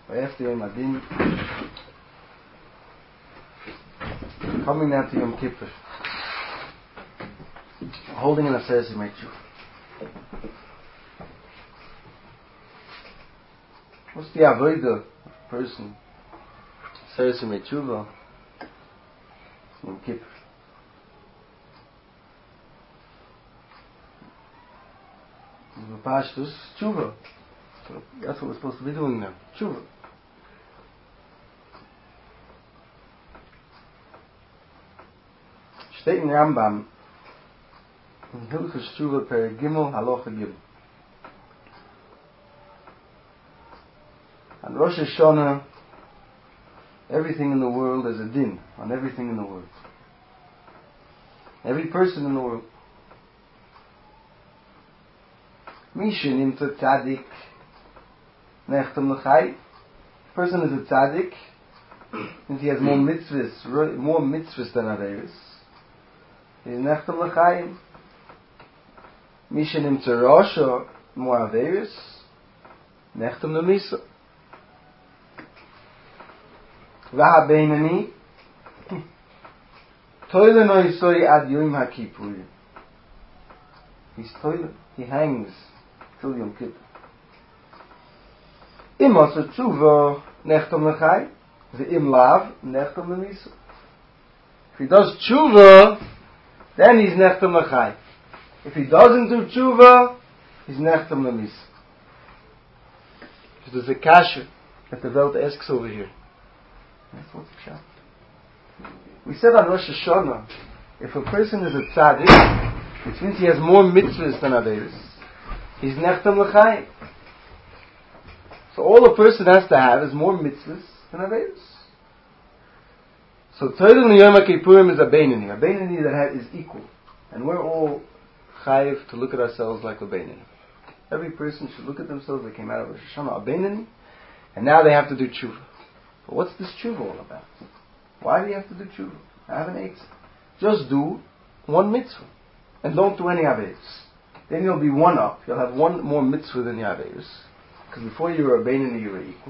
After Yom Adin, coming now to Yom Kippur, holding an Aseret Yemei Tshuva. What's the avodah of a person? Aseret Yemei Tshuva, Yom Kippur. Pashtus, Tshuva. So that's what we're supposed to be doing now. Tshuva. Steht in Rambam in Hilchos Tshuva per Gimel Halacha Gimel. On Rosh Hashanah, everything in the world is a din on everything in the world. Every person in the world. Misha nimmt a tzaddik nechtem l'chai. Person is a tzaddik and he has more mitzvahs than others. He is nechtem l'chai. Misha nimmt a rasha more others. Nechtem l'misa. Vaha beinani toile noisoi ad yom ha-kippur. He's toile. He hangs till Yom Kippur. Im asa tshuva nechtam l'chai, ve'im lav nechtam l'misa. If he does tshuva, then he's nechtam l'chai. If he doesn't do tshuva, he's nechtam l'misa. So there's a kasha that the Welt asks over here. That's what's the shot. We said on Rosh Hashanah, if a person is a tzaddik, which means he has more mitzvahs than others, he's nechtam l'chai. So all a person has to have is more mitzvahs than others. So Toilin Yom HaKippurim is a beinani that is equal. And we're all chayiv to look at ourselves like a beinani. Every person should look at themselves. They came out of Rosh Hashanah a beinani, and now they have to do tshuva. But what's this tshuva all about? Why do you have to do tshuva? I have an eitzah. Just do one mitzvah. And don't do any averos. Then you'll be one up. You'll have one more mitzvah than the averos. Because before you were a beinani, you were equal.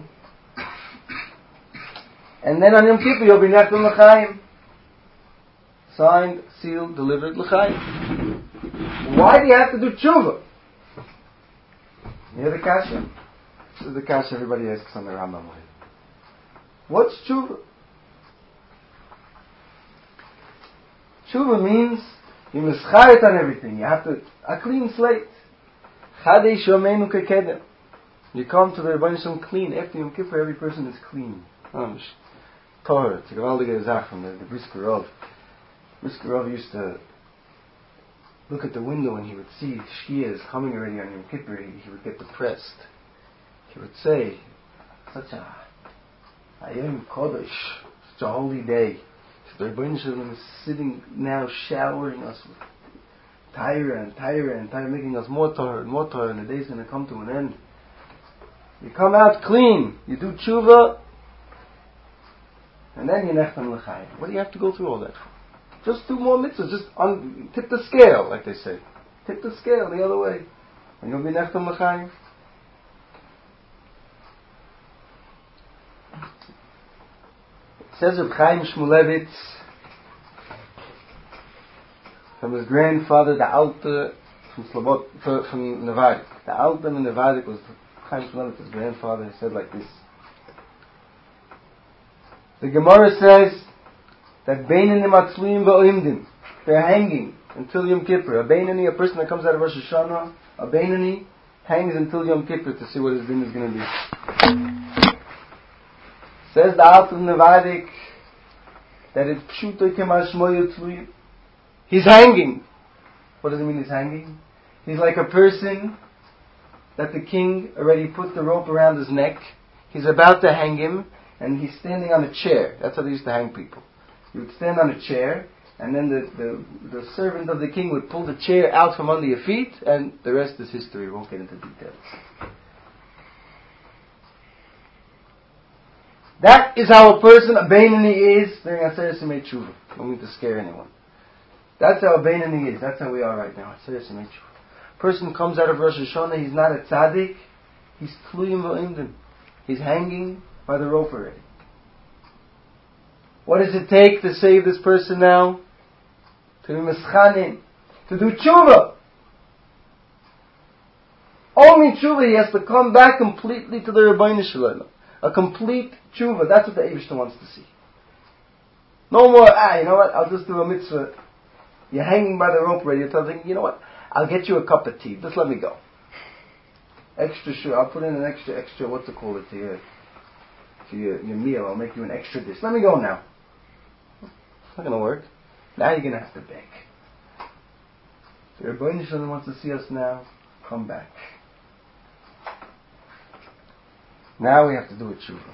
And then on Yom Kippur, you'll be nechtam l'chaim. Signed, sealed, delivered l'chaim. Why do you have to do tshuva? You hear the kasha? This is the kasha everybody asks on the Rambam way. What's tshuva? Tshuva means you mischayet on everything. You have to a clean slate. Chadei shomeinu kekedem. You come to the Rebbeinu Shalom clean. After Yom Kippur, every person is clean. Torah. It's a gewaldige Zach from the Brisker Rav. Brisker Rav used to look at the window and he would see Shkia is coming already on Yom Kippur. He would get depressed. He would say, such a Hayom Kodesh, such a holy day. The Rebbeinu Shalom is sitting now showering us with Torah and Torah and Torah, making us more Torah, and the day's going to come to an end. You come out clean, you do tshuva, and then you nechtam l'chayim. What do you have to go through all that for? Just do more mitzvahs, just tip the scale, like they say. Tip the scale the other way, and you'll be nechtam l'chayim. Says Reb Chaim Shmulevitz from his grandfather, the Alter from Nevadik. The Alter in Nevadik was Chaim Shmulevitz's grandfather. He said like this. The Gemara says that Beinanim atzluim va'oimdim. They're hanging until Yom Kippur. A Beinani, a person that comes out of Rosh Hashanah, a Beinani hangs until Yom Kippur to see what his din is going to be. Says the Alter Nevadik that it's pshuto kemal shmoyu tzluim. He's hanging. What does it mean he's hanging? He's like a person that the king already put the rope around his neck. He's about to hang him and he's standing on a chair. That's how they used to hang people. You would stand on a chair and then the servant of the king would pull the chair out from under your feet and the rest is history. We won't get into details. That is how a person, a Beinani, is during Aseret Yemei Tshuva. Don't mean to scare anyone. That's how a Beinani is. That's how we are right now. Aseret Yemei Tshuva. Person comes out of Rosh Hashanah, he's not a tzaddik, he's tluyim v'imdim. He's hanging by the rope already. What does it take to save this person now? To be mischanin, to do tshuva. Only tshuva, he has to come back completely to the Rebbeinu Shalom. A complete tshuva. That's what the Eibishter wants to see. No more, you know what, I'll just do a mitzvah. You're hanging by the rope already. You're telling, you know what, I'll get you a cup of tea. Just let me go. Extra sure, I'll put in an extra, what's it called, to your meal. I'll make you an extra dish. Let me go now. It's not going to work. Now you're going to have to beg. The Rebbeinu Shalom wants to see us now. Come back. Now we have to do a tshuva.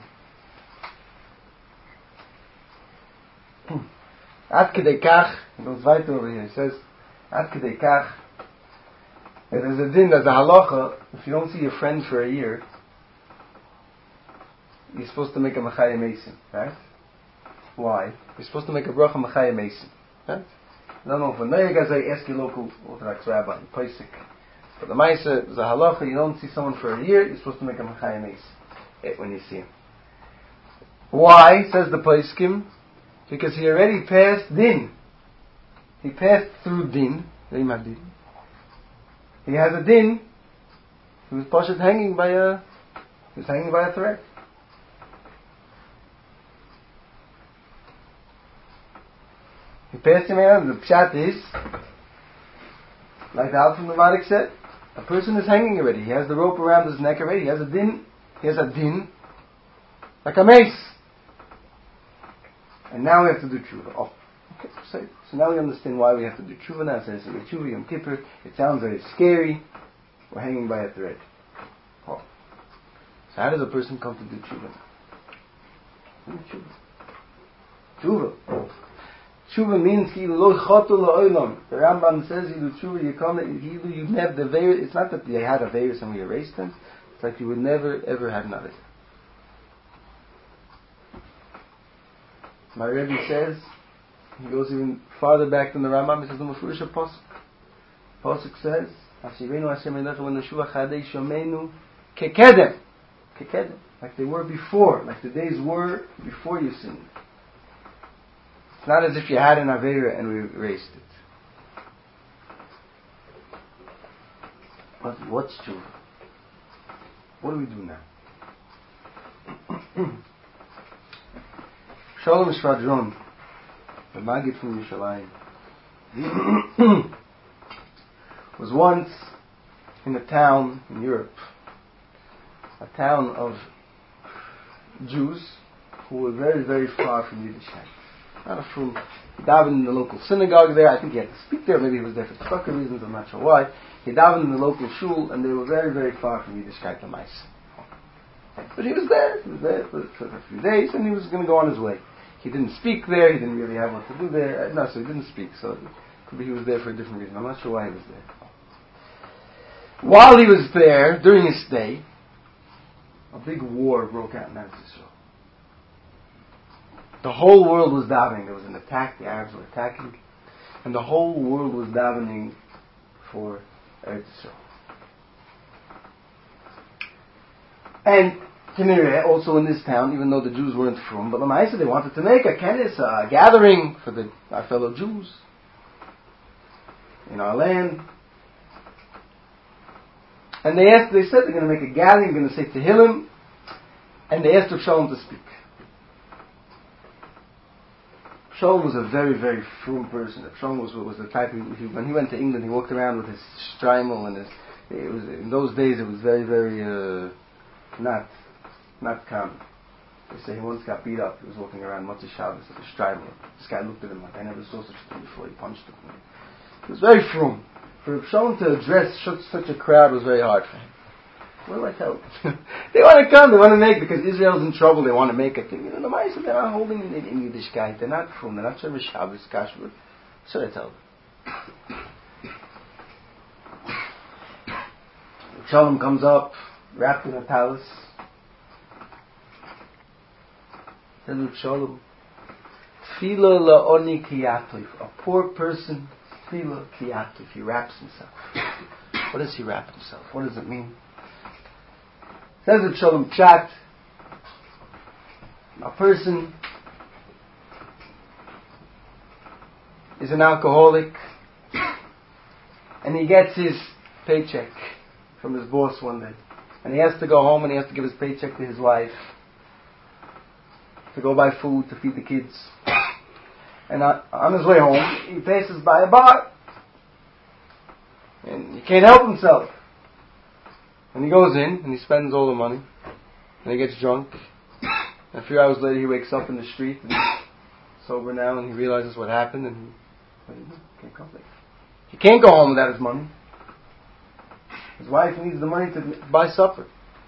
Ad kedei kach, it goes weiter over here. It says, Ad kedei kach, there's a din, there's a halacha, if you don't see your friend for a year, you're supposed to make a machaya mason, right? Why? You're supposed to make a bracha machaya mason, right? I don't know, for Noyag, as I ask your local Orthodox rabbi, Pesach. But the Maisa, there's a halacha, you don't see someone for a year, you're supposed to make a machaya mason when you see him. Why, says the Pesachim? Because he already passed din. He passed through din. He has a din. He was poshet hanging by a thread. He passed him out. The pshat is, like the Alf from the Madik said, a person is hanging already. He has the rope around his neck already. He has a din. Like a mace. And now we have to do tshuva. Oh, okay. So now we understand why we have to do tshuva now. It says tshuva Yom Kippur. It sounds very scary. We're hanging by a thread. Oh. So how does a person come to do tshuva now? Tshuva. Tshuva means lo chotu la'olam. The Rambam says you do tshuva, you come, you never the veir. It's not that they had a veir and we erased them. It's like you would never ever have another. My Rebbe says, he goes even farther back than the Rambam, he says, the Mefurish Pasuk. Pasuk says, Hashivenu Hashem Elecha v'nashuva chadei shomenu kekedem. Kekedem. Like they were before, like the days were before you sinned. It's not as if you had an Aveira and we erased it. But what's true? What do we do now? Shalom Shvadron, the Maggid from Yerushalayim, was once in a town in Europe, a town of Jews who were very, very far from Yiddishkeit. Not from, he davened in the local synagogue there. I think he had to speak there. Maybe he was there for tzedakah reasons. I'm not sure why. He davened in the local shul, and they were very, very far from Yiddishkeit L'maisa. But he was there. He was there for a few days, and he was going to go on his way. He didn't speak there. He didn't really have what to do there. No, so he didn't speak. So it could be he was there for a different reason. I'm not sure why he was there. While he was there, during his stay, a big war broke out in Eretz Yisrael. The whole world was davening. There was an attack. The Arabs were attacking, and the whole world was davening for Eretz Yisrael. And Tinireh, also in this town, even though the Jews weren't from, but Lamaisa, they wanted to make a kenis, a gathering for our fellow Jews in our land. And they said they're going to make a gathering, they're going to say Tehillim, and they asked Rav Shalom to speak. Shalom was a very, very frum person. Shalom was the type when he went to England, he walked around with his streimel and in those days it was very, very not common. They say he once got beat up. He was walking around Motzei Shabbos with a streimel. This guy looked at him like I never saw such a thing before. He punched him. It was very frum. For Shalom to address such a crowd was very hard for him. What do I tell them? They want to come, they want to make, because Israel's in trouble, they want to make a thing. You know, the Maisa, they're not holding in Yiddishkeit, they're not frum, they're not Shabbat Shabbos, Kashrut. What should I tell them? Shalom comes up, wrapped in a talus. Says Shalom, Tfila la'oni kiyatov, a poor person, Tfila kiyatov, he wraps himself. What does he wrap himself? What does it mean? Says Shalom Pshat, A person is an alcoholic and he gets his paycheck from his boss one day. And he has to go home and he has to give his paycheck to his wife to go buy food to feed the kids. And on his way home, he passes by a bar. And he can't help himself. And he goes in and he spends all the money. And he gets drunk. And a few hours later he wakes up in the street and he's sober now and he realizes what happened and he can't go home without his money. His wife needs the money to buy supper.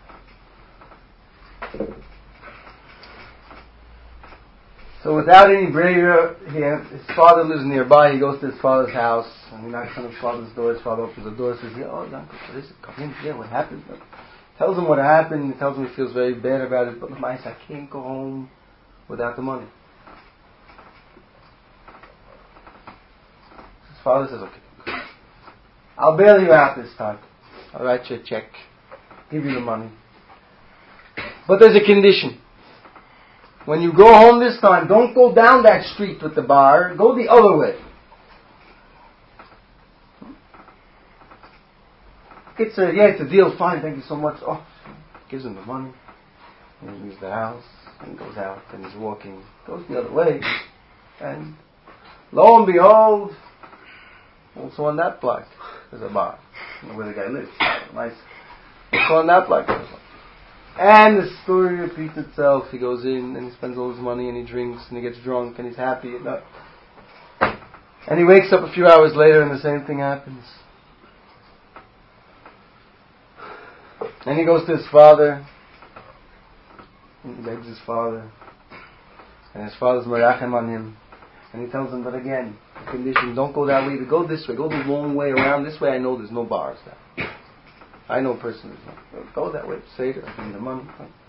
So without any braver, his father lives nearby. He goes to his father's house and he knocks on his father's door. His father opens the door and says, "Oh, uncle, what is it? Come in. Yeah, what happened?" Tells him what happened. He tells him he feels very bad about it. But I can't go home without the money. His father says, "Okay, I'll bail you out this time. I'll write you a check, give you the money. But there's a condition. When you go home this time, don't go down that street with the bar. Go the other way." It's a deal. Fine, thank you so much. Oh, gives him the money. And he leaves the house and he goes out and he's walking. Goes the other way. And lo and behold, also on that block there's a bar. I don't know where the guy lives. Nice. Also on that block there's a bar. And the story repeats itself. He goes in and he spends all his money and he drinks and he gets drunk and he's happy and he wakes up a few hours later and the same thing happens. And he goes to his father and he begs his father and his father's merachem on him and he tells him, but again, the condition, don't go that way, go this way, go the long way around. This way I know there's no bars there. I know a person who's not. Go that way. Say it. I need the money.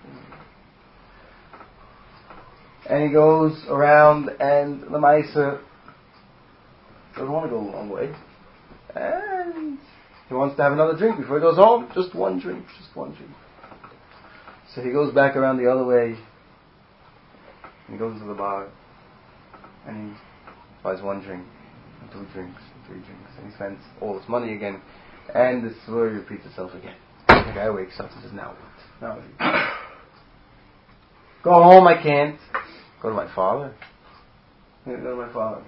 And he goes around, and the Maisa doesn't want to go a long way. And he wants to have another drink before he goes home. Just one drink. So he goes back around the other way. And he goes into the bar. And he buys one drink, and 2 drinks, and 3 drinks. And he spends all his money again. And the story repeats itself again. The guy wakes up and says, now what? Go home, I can't. Go to my father. Go to my father.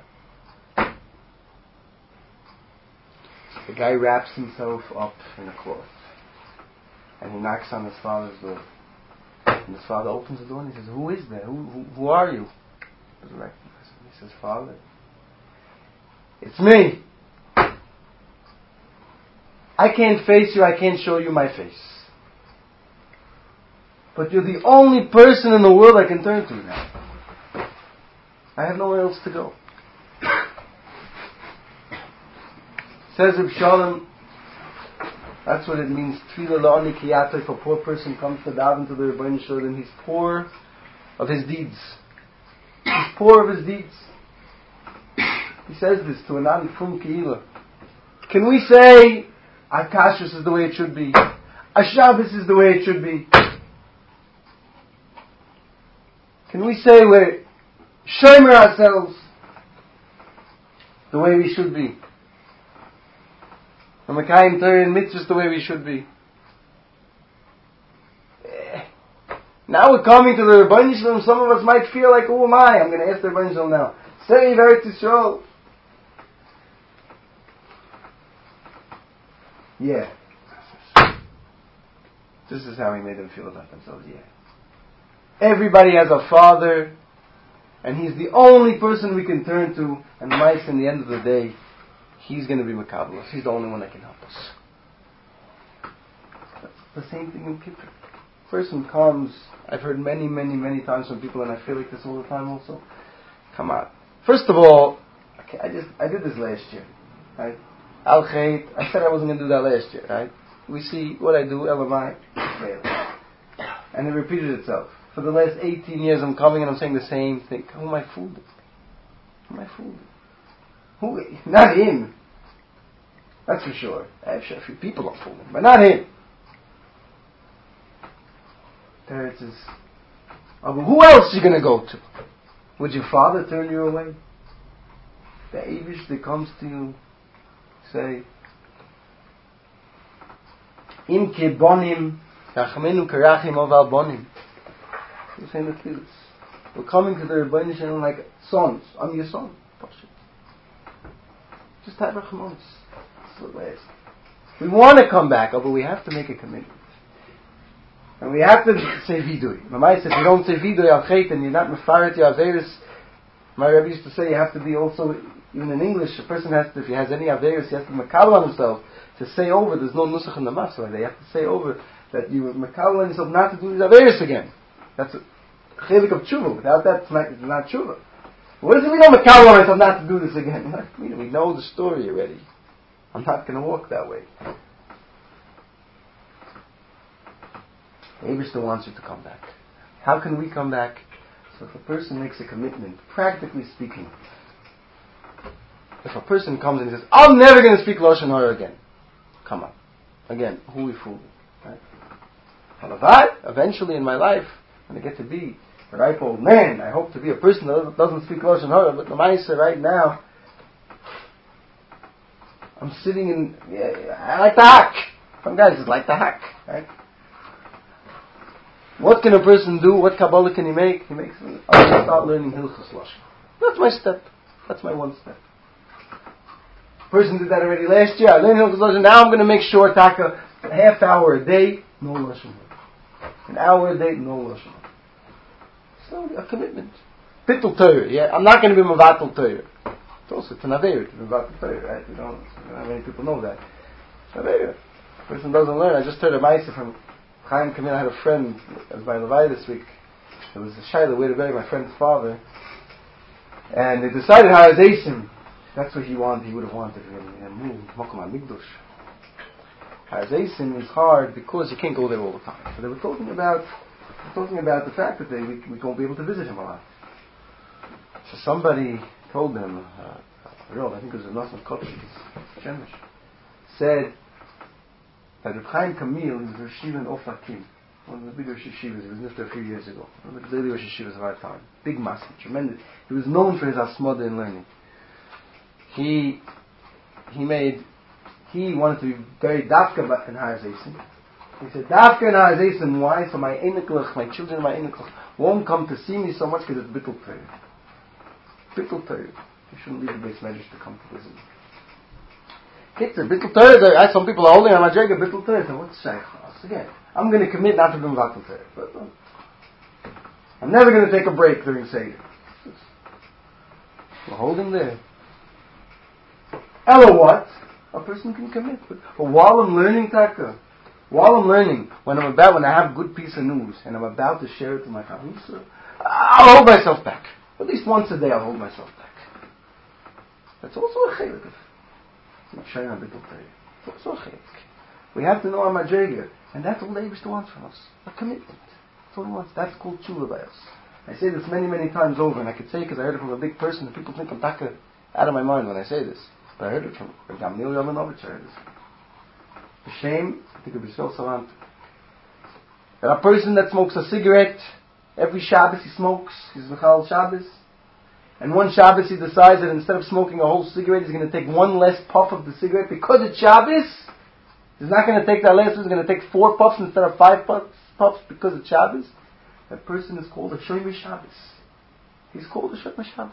So the guy wraps himself up in a cloth. And he knocks on his father's door. And his father opens the door and he says, who is there? Who are you? He says, Father, it's me. I can't face you, I can't show you my face. But you're the only person in the world I can turn to now. I have nowhere else to go. Says Reb Shalom, that's what it means. Tefillah la'ani kiyatoi. If a poor person comes to daven to the Rebbeinu Shalom, he's poor of his deeds. He's poor of his deeds. He says this to an Ani Fum Keila. Can we say Akashus is the way it should be? Shabbos is the way it should be? Can we say we're shomer ourselves the way we should be? And Mekayim Torah and Mitzvahs the way we should be? Now we're coming to the Rebbeinu Shalom. Some of us might feel like, who am I? I'm going to ask the Rebbeinu Shalom now. Say Eretz Yisrael. Yeah. This is how he made them feel about themselves. Yeah. Everybody has a father, and he's the only person we can turn to, and mice in the end of the day, he's going to be Makabel. He's the only one that can help us. That's the same thing in Kippur. Person comes, I've heard many times from people, and I feel like this all the time also. Come on. First of all, okay, I did this last year, right? Al Khayt, I said I wasn't going to do that last year, right? We see what I do, LMI, and it repeated itself. For the last 18 years I'm coming and I'm saying the same thing. Who am I fooling? Who? Not him. That's for sure. I'm sure a few people are fooling, but not him. Teretz is But who else are you going to go to? Would your father turn you away? The Eivish that comes to you, say, Im bonim, rachmenu karachim oval bonim. You're saying the tefillos. We're coming to the Rebbeinu Shalom like sons. I'm your son. Just have rachmanos. We want to come back, but we have to make a commitment. And we have to say vidui. Mamai said, if you don't say vidui al chet and you're not mefaret your averis, my Rebbe used to say you have to be also, even in English, a person has to, if he has any averis, he has to be makabel on himself to say over. There's no nusach in the matzah. They have to say over that you makabel on yourself not to do these averis again. That's a chelik of tshuva. Without that, it's not tshuva. What does it mean, makabel on myself not to do this again? We know the story already. I'm not going to walk that way. Abishta wants you to come back. How can we come back? So if a person makes a commitment, practically speaking, if a person comes and says, I'm never going to speak Lashon Hara again. Come on. Again, who we fool? Right? Halavai, eventually in my life, when I get to be a ripe old man, I hope to be a person that doesn't speak Lashon Hara, but the Maisa right now, I'm sitting in, I like to hack. Some guys just like to hack, right? What can a person do? What Kabbalah can he make? He makes, I'll start learning Hilchos Lashon. That's my step. That's my one step. A person did that already last year. I learned Hilchos Lashon. Now I'm going to make sure, Taka, a half hour a day, no Lashon. An hour a day, no Lashon. So, a commitment. Bittul Torah, yeah? I'm not going to be Mavatul Torah. It's also, it's an Aveir to be Mavatul Torah, right? Not many people know that. It's an Aveir. A person doesn't learn. I just heard a Maisa from Chaim Kamil. I had a friend, it was by Levi this week. It was a Shaila, way to bury my friend's father. And they decided how his Asim, that's what he wanted, he would have wanted to move Mokum HaMikdash. Haz Asim is hard because you can't go there all the time. So they were talking about the fact that we won't be able to visit him a lot. So somebody told them, I think it was a Nosson Kotzis, said that Reb Chaim Kamil is Rosh Yeshiva in Ofakim, one of the bigger yeshivas. He was nifter a few years ago. One of the daily Rosh Yeshivas of our time. Big master, tremendous. He was known for his asmoda in learning. He wanted to be very dafka in Har Zeisim. He said, dafka in Har Zeisim, why? So my eniklach, my children in my eniklach, won't come to see me so much because it's bittul Torah. Bittul Torah. You shouldn't leave the base measures to come to visit me. Kitzer, bittul Torah, some people are holding on my jagger, bittul Torah. So what's shaykh? Again, I'm going to commit not to be Mvatul Torah. But I'm never going to take a break during Seder. We're holding there. Ella what? A person can commit. But while I'm learning Taka, when I have a good piece of news and I'm about to share it to my Chavusa, I'll hold myself back. At least once a day I'll hold myself back. That's also a chelik of Shayna Bittul Torah. It's also a chelik. We have to know our Madrega, and that's all the Eibush wants from us. A commitment. That's all he wants. That's called tshuva by us. I say this many, many times over, and I could say it because I heard it from a big person, and people think I'm taka out of my mind when I say this. But I heard it from Gamliel Yovanovich. I heard this. The shame, I think of Yisrael Salant, that a person that smokes a cigarette, every Shabbos he smokes, he's Michal Shabbos, and one Shabbos he decides that instead of smoking a whole cigarette, he's going to take one less puff of the cigarette because it's Shabbos. He's not going to take that last one, he's going to take 4 puffs instead of 5 puffs because it's Shabbos. That person is called a Shomer Shabbos. He's called a Shomer Shabbos.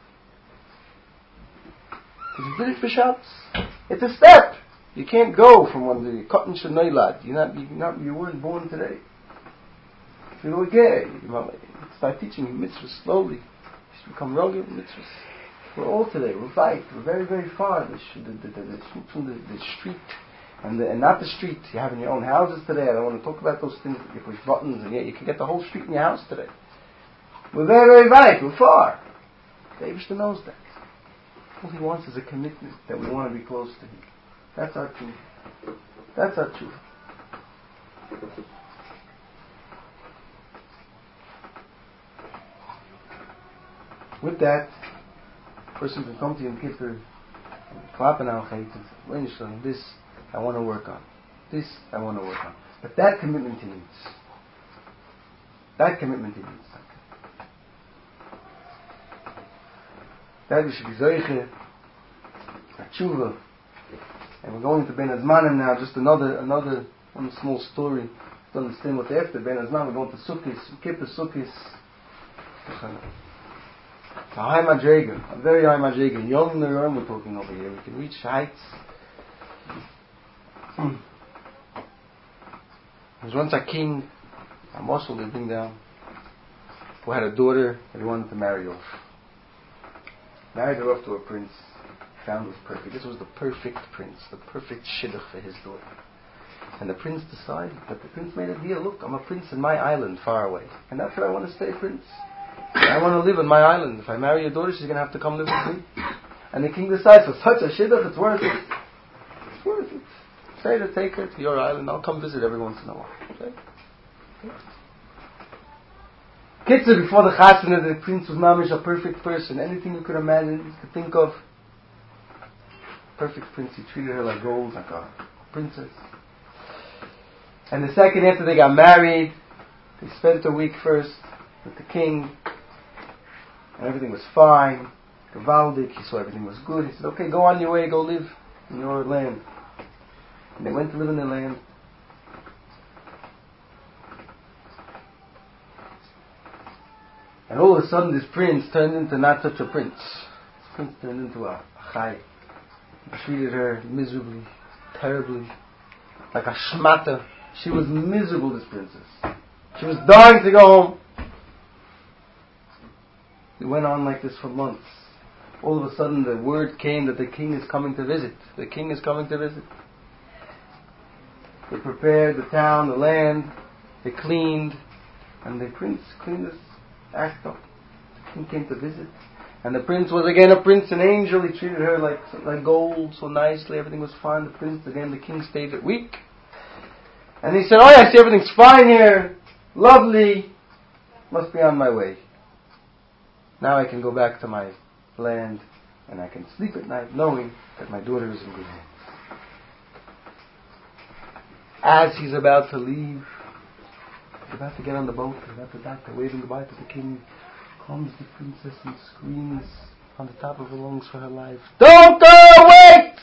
Because he did it for Shabbos. It's a step. You can't go from one to the Cotton Shanoilad. You weren't born today. If you look at you start teaching you mitzvahs slowly. You should become regular mitzvahs. We're all today. We're right. We're very, very far. From the street. And not the street you have in your own houses today. I don't want to talk about those things. You push buttons and yet you can get the whole street in your house today. We're very, very right. We're far. The Eibishter knows that. All he wants is a commitment that we want to be close to him. That's our truth. That's our truth. With that, a person can come to Yom Kippur, clapping our chait and say, this I want to work on. This I want to work on. But that commitment he needs. That commitment he needs. That we should be Zoiche, Tshuva. And we're going to Ben Azmanim now, just another one small story to understand what after Ben Azmanim. We're going to Sukkis, Kippur Sukkis. A high Madrega, a very high Madrega. Young Nerim we're talking over here. We can reach heights. There was once a king, a Mosul they bring down, who had a daughter that he wanted to marry off. Married her off to a prince. Found was perfect. This was the perfect prince, the perfect shidduch for his daughter. And the prince decided that the prince made a deal. Look, I'm a prince in my island far away. And that's where I want to stay, prince. I want to live in my island. If I marry your daughter, she's going to have to come live with me. And the king decides, for such a shidduch, it's worth it. It's worth it. Say to take her to your island. I'll come visit every once in a while. Okay? Kitzur, before the chasana, the prince was mamish a perfect person. Anything you could imagine, you could think of. Perfect prince. He treated her like gold, like a princess. And the second after they got married, they spent a week first with the king. And everything was fine. Gavaldik, he saw everything was good. He said, okay, go on your way, go live in your land. And they went to live in their land. And all of a sudden this prince turned into not such a prince. This prince turned into a chai. He treated her miserably, terribly, like a shmata. She was miserable, this princess. She was dying to go home. It went on like this for months. All of a sudden the word came that the king is coming to visit. The king is coming to visit. They prepared the town, the land, they cleaned, and the prince cleaned this act up. The king came to visit. And the prince was again a prince, an angel. He treated her like gold, so nicely. Everything was fine. The prince, again, the king stayed a week. And he said, oh, I see everything's fine here. Lovely. Must be on my way. Now I can go back to my land and I can sleep at night knowing that my daughter is in good hands. As he's about to leave, he's about to get on the boat, he's about to dock, they're waving goodbye to the king. Comes the princess and screams on the top of her lungs for her life. Don't go! Wait!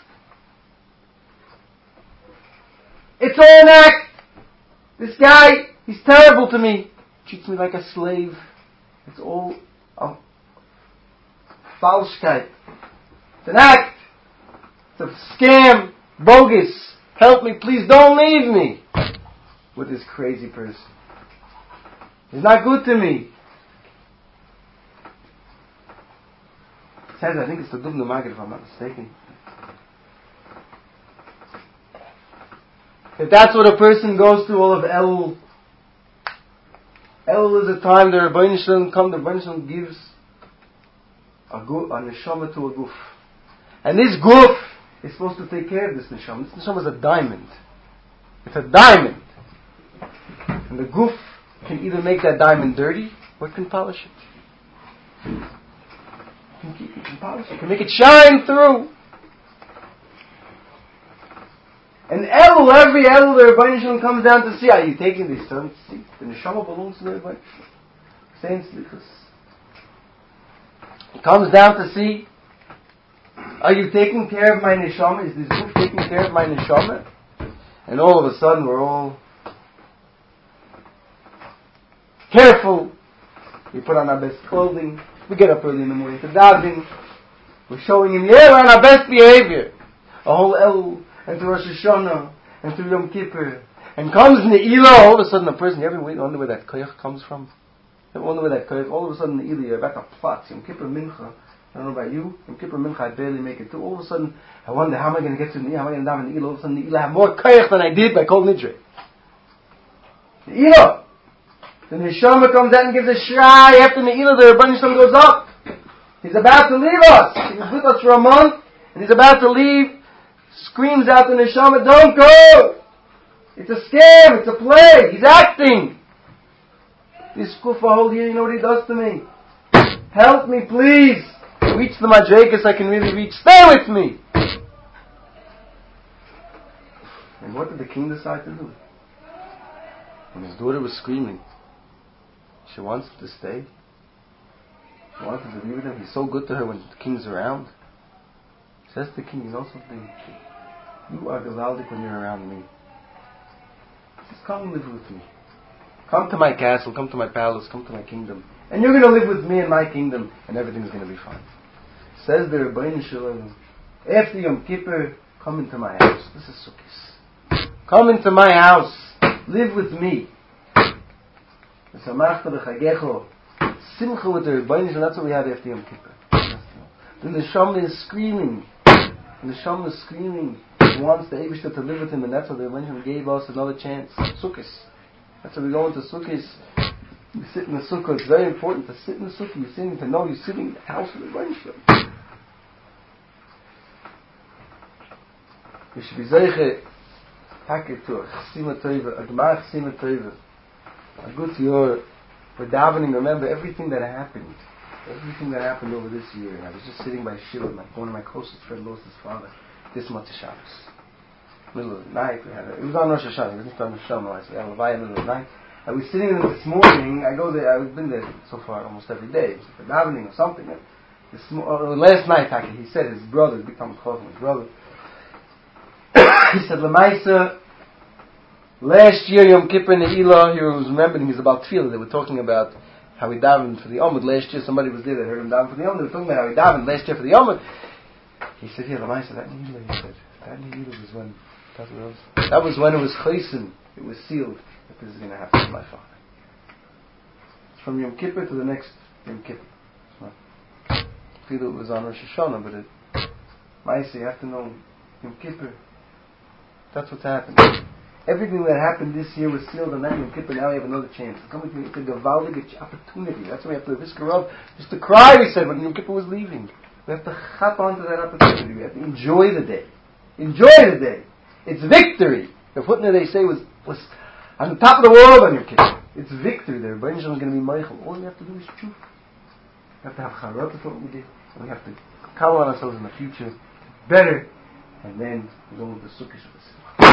It's all an act! This guy, he's terrible to me. Treats me like a slave. It's all a Falschkeit. It's an act. It's a scam. Bogus. Help me, please don't leave me. With this crazy person. He's not good to me. It says, I think it's the Dubna Maggid if I'm not mistaken. If that's what a person goes through, all of Elul. Elul is a time the Rebbeinu Shalom comes, the Rebbeinu Shalom gives a neshama to a guf. And this guf is supposed to take care of this neshama. This neshama is a diamond. It's a diamond. And the guf can either make that diamond dirty or it can polish it. It can polish it. It can make it shine through. And Elul, every Elul, the Rebbeinu Shalom comes down to see, are you taking this turn to see? The neshama belongs to the Rebbeinu Shalom. Saying slichus. He comes down to see, are you taking care of my neshama? Is this group taking care of my neshama? And all of a sudden we're all careful. We put on our best clothing. We get up early in the morning to daven. We're showing him, yeah, we're on our best behavior. A whole Elul, and to Rosh Hashanah, and to Yom Kippur. And comes Ne'ilah, all of a sudden the person, you ever wonder where that koyach comes from? You ever wonder where that koyach, all of a sudden Ne'ilah, you're about to plot, Yom Kippur Mincha. I don't know about you, Yom Kippur Mincha, I barely make it through. All of a sudden, I wonder, how am I going to get to Ne'ilah? How am I going to daven Ne'ilah? All of a sudden Ne'ilah have more koyach than I did by Kol Nidre. Ne'ilah! The Neshama comes out and gives a shrai after Ne'ilah, the Rebbeinu Shalom goes up. He's about to leave us. He was with us for a month, and he's about to leave. Screams out to Neshama, don't go! It's a scam, it's a play, he's acting. This kufa whole year, you know what he does to me? Help me, please. Reach the madrekas I can really reach. Stay with me. And what did the king decide to do? When his daughter was screaming, She wants him to stay. She wants him to be with him. He's so good to her when the king's around. Says the king, you know something? You are gewaldig when you're around me. Just come and live with me. Come to my castle, come to my palace, come to my kingdom. And you're going to live with me in my kingdom, and everything's going to be fine. Says the Rebbeinu Shalom, after Yom Kippur, come into my house. This is Sukkot. Come into my house. Live with me. Simcha with the Rebbeinu Shalom. That's what we had after Yom Kippur. Then the Neshama is screaming. The Neshama is screaming. He wants the Eibishter to live with him, and that's what the Rebbeinu Shalom gave us another chance. Sukkot. That's why we go into Sukkot. You sit in the Sukkah. It's very important to sit in the Sukkah. You're sitting to know you're sitting in the house of the Rebbeinu Shalom. We should be zeiche taket to a chesima tova, a gemar chesima tova, a good yor. We're davening. Remember everything that happened over this year. And I was just sitting by Shiva. One of my closest friends lost his father this Motzei Shabbos. Middle of the night, it was on Rosh Hashanah. It wasn't on Rosh Hashanah. So we had a levaya middle of the night. I was sitting there this morning. I go there. I've been there so far almost every day for davening or something. Last night, he said his brother, big time close his brother. He said, Lamaisa, last year Yom Kippur Ne'ilah, he was remembering, he was about Tefillah. They were talking about how he davened for the Yomud. Last year somebody was there that heard him daven for the Yomud. They were talking about how he davened last year for the Yomud. He said, here, Lamaisa, that Ne'ilah, he said, that Ne'ilah was when, that was when it was chaysim, it was sealed that this is going to happen to my father. It's from Yom Kippur to the next Yom Kippur. Tefillah was on Rosh Hashanah, but Maisa, you have to know Yom Kippur. That's what's happened. Everything that happened this year was sealed on that Yom Kippur. Now we have another chance. It's a gewaldige opportunity. That's why we have to Vizkarov. Just to cry, we said, when Yom Kippur was leaving. We have to chap onto that opportunity. We have to enjoy the day. Enjoy the day. It's victory. The footnote they say was on the top of the world on Yom Kippur. It's victory. The Rebbeinu Shalom is going to be Meichel. All we have to do is tshuva. We have to have charot for what we did. And we have to call on ourselves in the future better. And then we go with the sukkah.